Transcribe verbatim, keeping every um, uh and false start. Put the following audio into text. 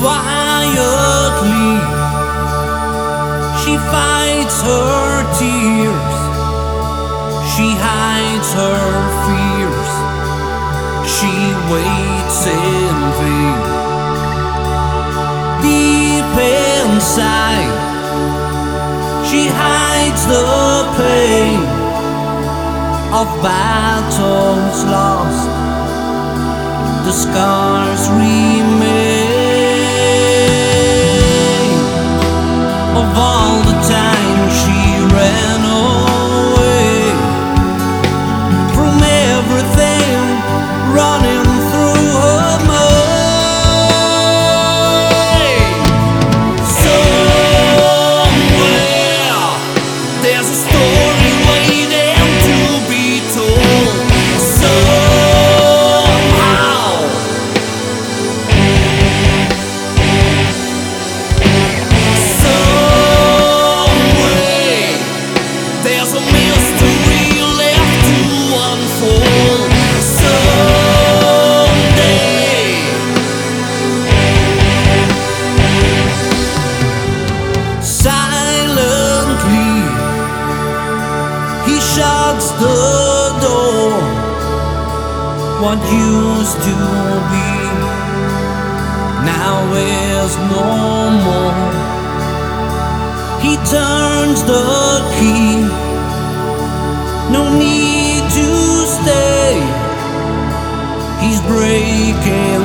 Quietly, she fights her tears, she hides her fears, she waits in vain. Deep inside, she hides the pain of battles lost. The scars remain of all the time she ran away from everything running through her mind. Somewhere there's a story waiting to be told. Somehow there's a mystery left to unfold. Someday silently he shuts the door. What used to be now is no more. He turns the key, no need to stay. He's breaking